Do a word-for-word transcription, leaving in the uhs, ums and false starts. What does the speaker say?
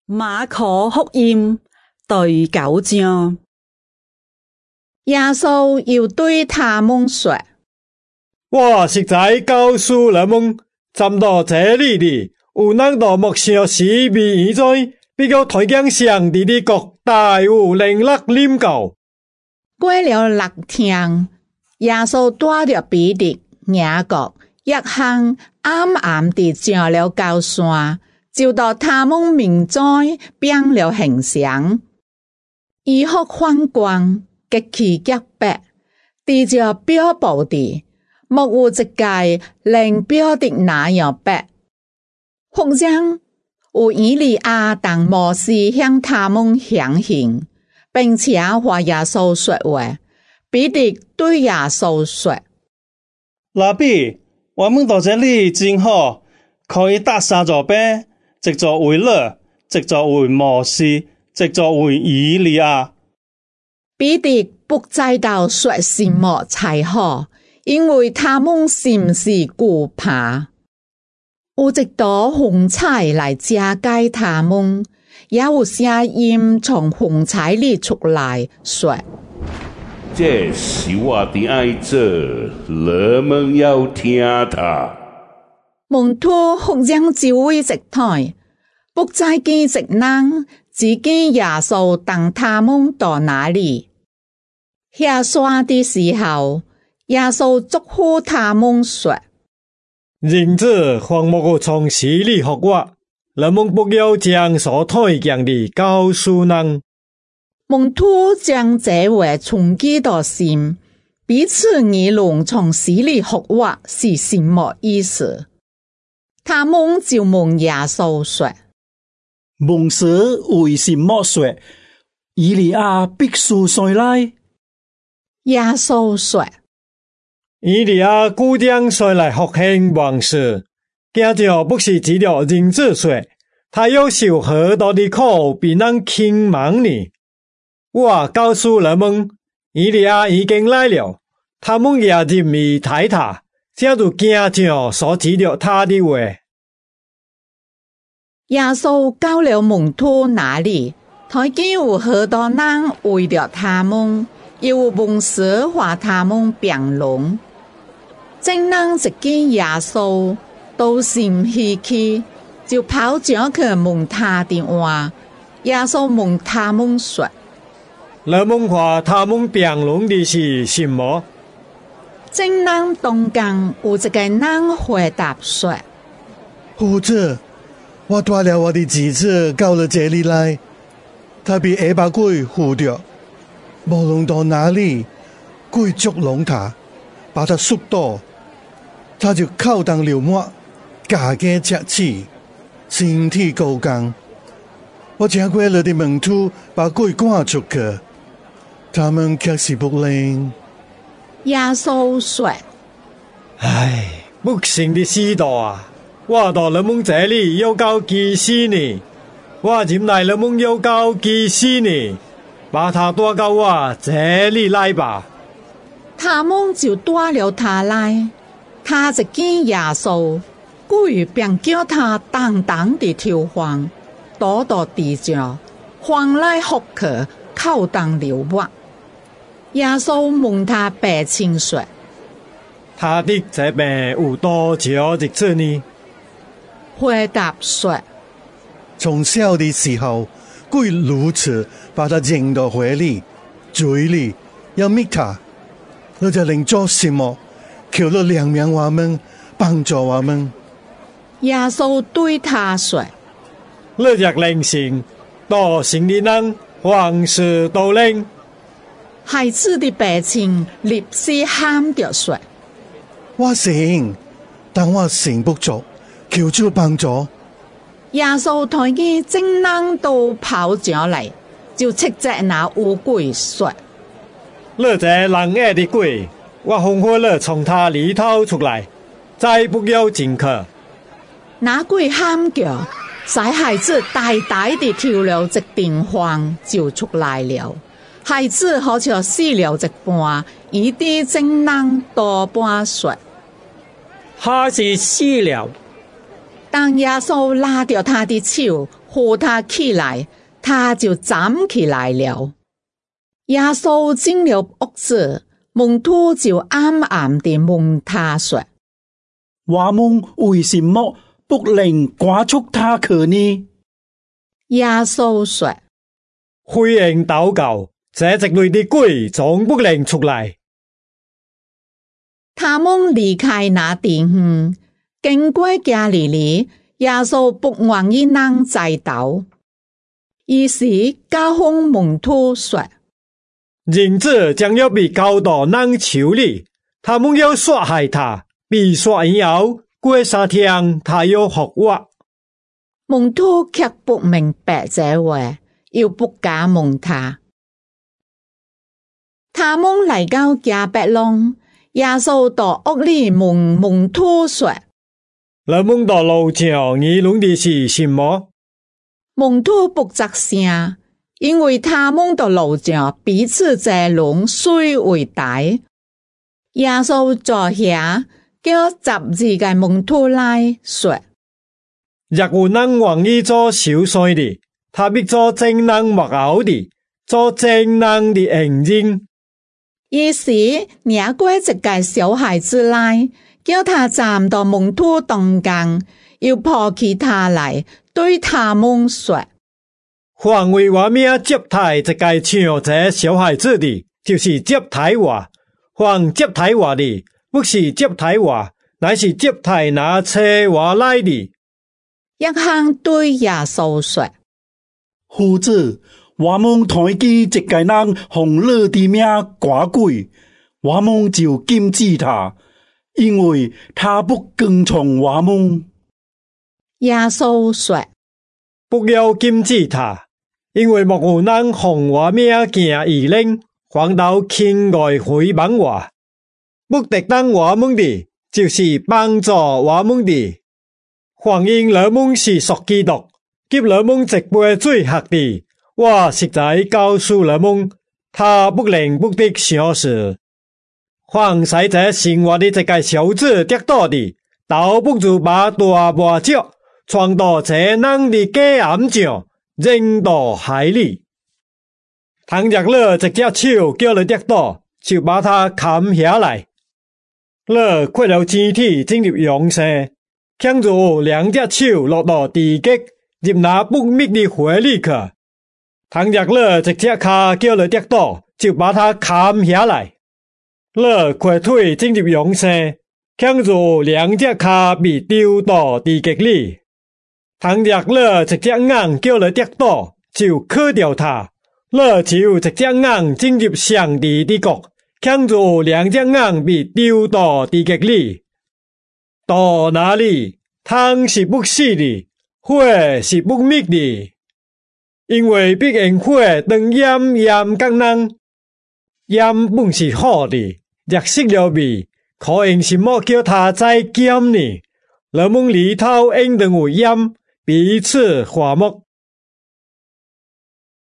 馬可福音第九章，耶穌又對他們說： 我實在告訴你們，站到這裡的，有人都莫想死未現在，比較台江上帝的國大有能力臨到。 過了六天，耶穌帶着彼得、雅各、約翰暗暗地上了高山，就到他們面前變了形象，衣服放光，極其潔白，地着標布的，沒有一界能標的那樣白。忽然有以利亞同摩西向他們顯現，並且和耶穌說話。彼得對耶穌說： 老畢，我們到這裡正好，可以打三座餅，一座為你，一座為摩西，一座為以利亞。 彼得不知道說什麼才好，因為他們甚是懼怕。有一朵雲彩來遮蓋他們，也有聲音從雲彩裡出來說： 這是我的愛子，你們要聽他。 門徒忽然就位一台，不再記一人，只記耶穌當他們到哪裡。下山的時候，耶穌囑咐他們說： 人子還沒有從死裡復活，你們不要將所聽見的告訴人。 門徒將這話存記到心，彼此議論從死裡復活是什麼意思。他們就問耶穌說： 蒙師為什麼說以利亞必須再來？ 耶穌說： 以利亞固定再來復興萬事，驚着不是只了人子說，他要受許多的苦，比人輕慢呢。我告訴你們，以利亞已經來了，他們也認未睇他，這就驚着所指了他的話。 耶穌到了門徒那裡，睇見有許多人圍着他們，又有文士和他們辯論。眾人一見耶穌，都心稀奇，就跑上去問他的話。耶穌問他們說： 你們話他們辯論的是什麼？ 眾人當中有一個人回答說： 夫子，我帶了我的兒子到了這裡來，他被啞巴鬼附着，無論到哪裡，鬼捉攏他，把他摔倒，他就口當流沫，假嘅吃氣，身體高剛。我請過了的門徒把鬼趕出去，他們卻是不靈。 耶穌說： 唉，不幸的世道啊！我到你們這裡要搞祭司呢，我進來你們要搞祭司呢，把他帶到我這裡來吧。 他們就帶了他來，他一見耶穌，鬼便叫他當當地跳晃，倒到地上，翻來覆去，口當流沫。耶穌問他父親說： 他的這病有多久日子呢？ 回答說： 從小的時候，鬼如此把他扔到河裡、水裡，要滅他。我就能做什麼？求了兩名我們幫助我們。 耶穌對他說： 你若能行，多行的人，凡事都能。 孩子的父親立時喊着說： 我行，但我行不足，求主幫助。 耶穌睇見眾人都跑上來，就斥責那污鬼說： 你這狼惡的鬼，我吩咐你從他裡頭出來，再不要進去。 那鬼喊叫，使孩子大大地跳了一陣晃，就出來了。孩子好像死了一半，一地眾人多半說： 他是死了。 當耶穌拉掉他的手， 扶他起来，他就站起来了。耶穌進了屋子，門徒就暗暗地問他說： 我們為什麼不能趕出他去呢？ 耶穌說： 回應禱告，這族類的鬼總不能出來。 他們離開那地方，經過加利利，耶穌不願意人知道，於是教訓門徒說： 人子將要被交到人手裏，他們要殺害他，被殺以後，過三天他要復活。 門徒卻不明白這話，又不敢問他。他們來到迦百農，耶穌到屋裏問門徒說： 你們到路上議論的是什麼？ 門徒不作聲，因為他們到路上彼此爭論誰為大。耶穌坐下，叫十二個門徒來說： 若有人願意做少帥的，他必做正人幕後的，做正人的恩人。 於是領過一個小孩子來，叫他站到門徒中間，又抱起他來，對他們說： 凡為我名接待這個像這小孩子的，就是接待我；凡接待我的，不是接待我，乃是接待那差我來的。 約翰對耶穌說： 夫子，我們看見這個人奉你的名趕鬼，我們就禁止他，因為他不跟從我們。 耶穌說： 不要禁止他，因為莫有人奉我名行異能，反倒輕外毀謗我。不敵擋我們的，就是幫助我們的。凡因你們是屬基督，給你們這杯最合的，我實在告訴你們，他不能不得消失。凡使這生活的這個小子跌倒的，倒不如把大麻將傳到這人的家暗上，扔到海裏。倘若你這隻手叫你跌倒，就把它砍下來。你缺了肢體進入陽世，強如兩隻手落到地極，入那不滅的火裏去。倘若你這隻腳叫你跌倒，就把它砍下來。你缺腿進入陽世，強如兩隻腳被丟到地極裏。倘若你這隻眼叫你跌倒，就磕掉它。你就這隻眼進入上帝的國，強如兩隻眼被丟到地極裏。到那裡，湯是不死的，火是不滅的，因為必用火當鹽鹽各人。鹽本是好的，若失了味，可用什麼叫它再鹹呢？你們裡頭應當有鹽，彼此和睦。